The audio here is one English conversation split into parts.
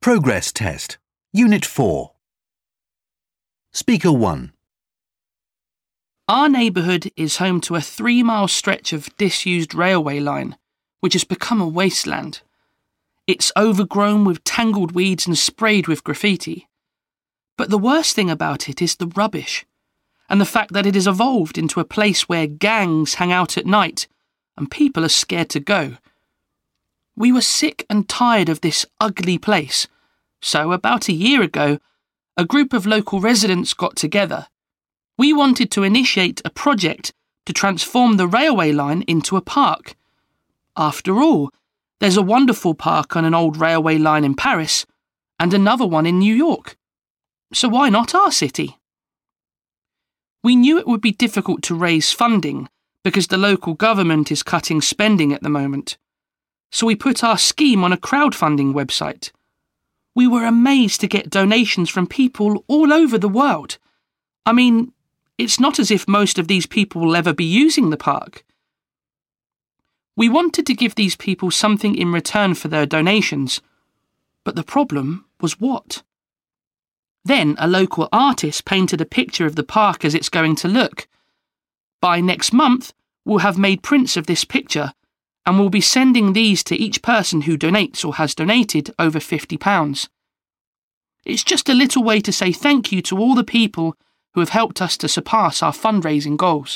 Progress Test, Unit 4. Speaker 1. Our neighbourhood is home to a 3-mile stretch of disused railway line, which has become a wasteland. It's overgrown with tangled weeds and sprayed with graffiti. But the worst thing about it is the rubbish, and the fact that it has evolved into a place where gangs hang out at night and people are scared to go. We were sick and tired of this ugly place, so about a year ago, a group of local residents got together. We wanted to initiate a project to transform the railway line into a park. After all, there's a wonderful park on an old railway line in Paris and another one in New York. So why not our city? We knew it would be difficult to raise funding because the local government is cutting spending at the moment. So we put our scheme on a crowdfunding website. We were amazed to get donations from people all over the world. I mean, it's not as if most of these people will ever be using the park. We wanted to give these people something in return for their donations, but the problem was what? Then a local artist painted a picture of the park as it's going to look. By next month, we'll have made prints of this picture, and we'll be sending these to each person who donates or has donated over £50. It's just a little way to say thank you to all the people who have helped us to surpass our fundraising goals.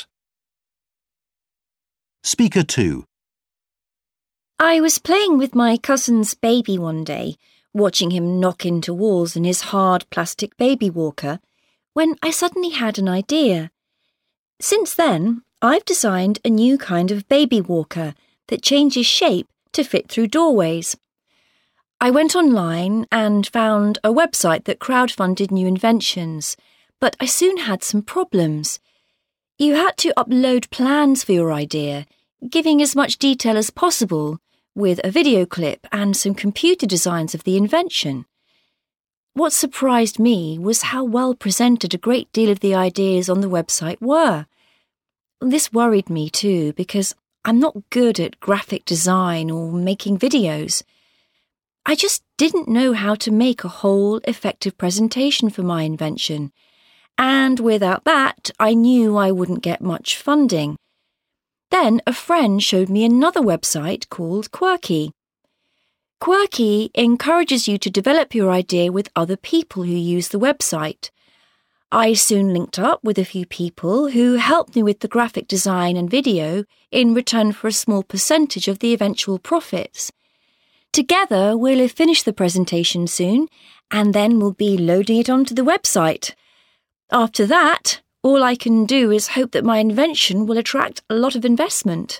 Speaker 2. I was playing with my cousin's baby one day, watching him knock into walls in his hard plastic baby walker, when I suddenly had an idea. Since then, I've designed a new kind of baby walker that changes shape to fit through doorways. I went online and found a website that crowdfunded new inventions, but I soon had some problems. You had to upload plans for your idea, giving as much detail as possible, with a video clip and some computer designs of the invention. What surprised me was how well presented a great deal of the ideas on the website were. This worried me too, because I'm not good at graphic design or making videos. I just didn't know how to make a whole, effective presentation for my invention, and without that, I knew I wouldn't get much funding. Then a friend showed me another website called Quirky. Quirky encourages you to develop your idea with other people who use the website. I soon linked up with a few people who helped me with the graphic design and video in return for a small percentage of the eventual profits. Together, we'll have finished the presentation soon, and then we'll be loading it onto the website. After that, all I can do is hope that my invention will attract a lot of investment.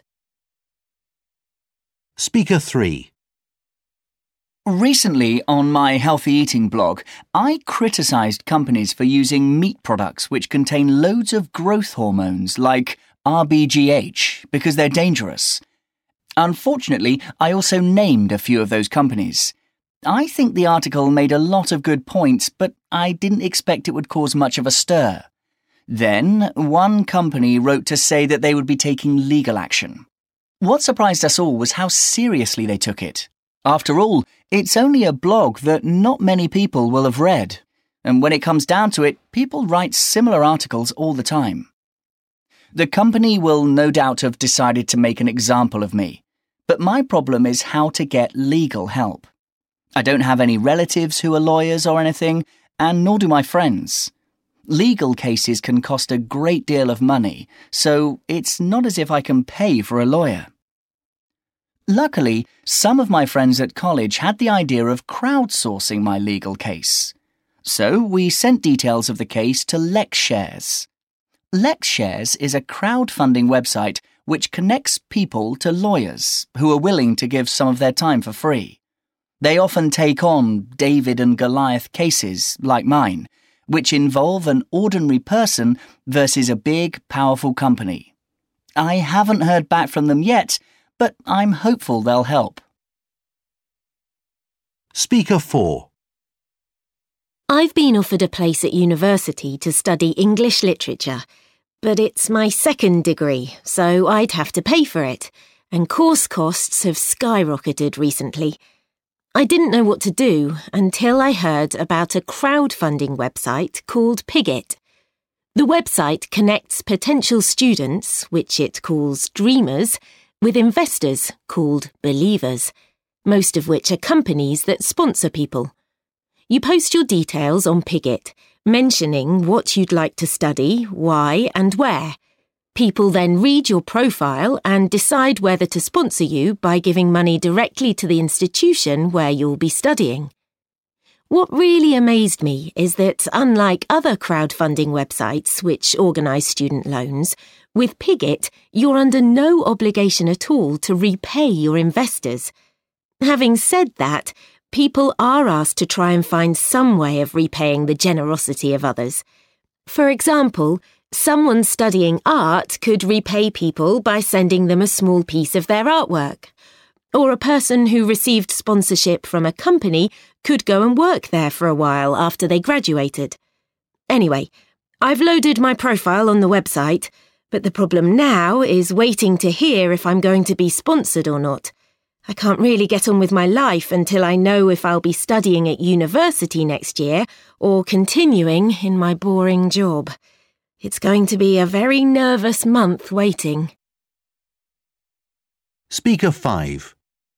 Speaker 3. Recently, on my healthy eating blog, I criticised companies for using meat products which contain loads of growth hormones like RBGH because they're dangerous. Unfortunately, I also named a few of those companies. I think the article made a lot of good points, but I didn't expect it would cause much of a stir. Then, one company wrote to say that they would be taking legal action. What surprised us all was how seriously they took it. After all, it's only a blog that not many people will have read, and when it comes down to it, people write similar articles all the time. The company will no doubt have decided to make an example of me, but my problem is how to get legal help. I don't have any relatives who are lawyers or anything, and nor do my friends. Legal cases can cost a great deal of money, so it's not as if I can pay for a lawyer. Luckily, some of my friends at college had the idea of crowdsourcing my legal case. So we sent details of the case to LexShares. LexShares is a crowdfunding website which connects people to lawyers who are willing to give some of their time for free. They often take on David and Goliath cases like mine, which involve an ordinary person versus a big, powerful company. I haven't heard back from them yet, but I'm hopeful they'll help. Speaker 4. I've been offered a place at university to study English literature, but it's my second degree, so I'd have to pay for it, and course costs have skyrocketed recently. I didn't know what to do until I heard about a crowdfunding website called Pigit. The website connects potential students, which it calls dreamers, with investors, called believers, most of which are companies that sponsor people. You post your details on Pigit, mentioning what you'd like to study, why and where. People then read your profile and decide whether to sponsor you by giving money directly to the institution where you'll be studying. What really amazed me is that, unlike other crowdfunding websites which organise student loans, with Pigit you're under no obligation at all to repay your investors. Having said that, people are asked to try and find some way of repaying the generosity of others. For example, someone studying art could repay people by sending them a small piece of their artwork. Or a person who received sponsorship from a company could go and work there for a while after they graduated. Anyway, I've loaded my profile on the website, but the problem now is waiting to hear if I'm going to be sponsored or not. I can't really get on with my life until I know if I'll be studying at university next year or continuing in my boring job. It's going to be a very nervous month waiting. Speaker 5.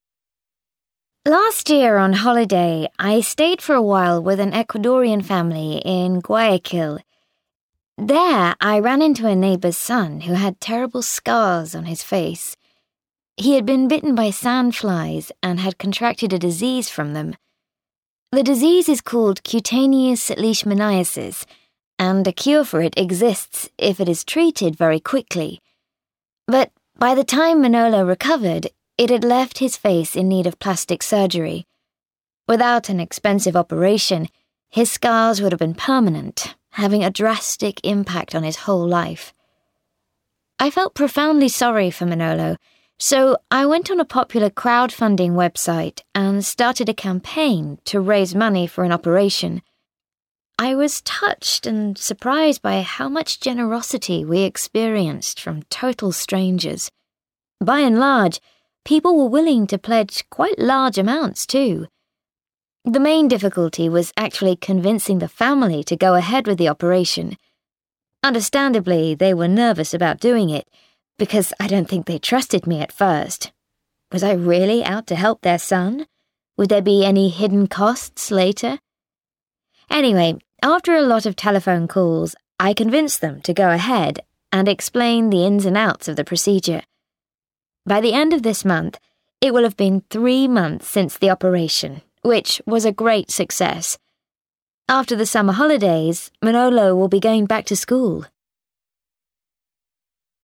Last year on holiday, I stayed for a while with an Ecuadorian family in Guayaquil. There, I ran into a neighbour's son who had terrible scars on his face. He had been bitten by sandflies and had contracted a disease from them. The disease is called cutaneous leishmaniasis, and a cure for it exists if it is treated very quickly. But by the time Manolo recovered, it had left his face in need of plastic surgery. Without an expensive operation, his scars would have been permanent, having a drastic impact on his whole life. I felt profoundly sorry for Manolo, so I went on a popular crowdfunding website and started a campaign to raise money for an operation. I was touched and surprised by how much generosity we experienced from total strangers. By and large, people were willing to pledge quite large amounts too. The main difficulty was actually convincing the family to go ahead with the operation. Understandably, they were nervous about doing it, because I don't think they trusted me at first. Was I really out to help their son? Would there be any hidden costs later? Anyway, after a lot of telephone calls, I convinced them to go ahead and explain the ins and outs of the procedure. By the end of this month, it will have been 3 months since the operation, which was a great success. After the summer holidays, Manolo will be going back to school.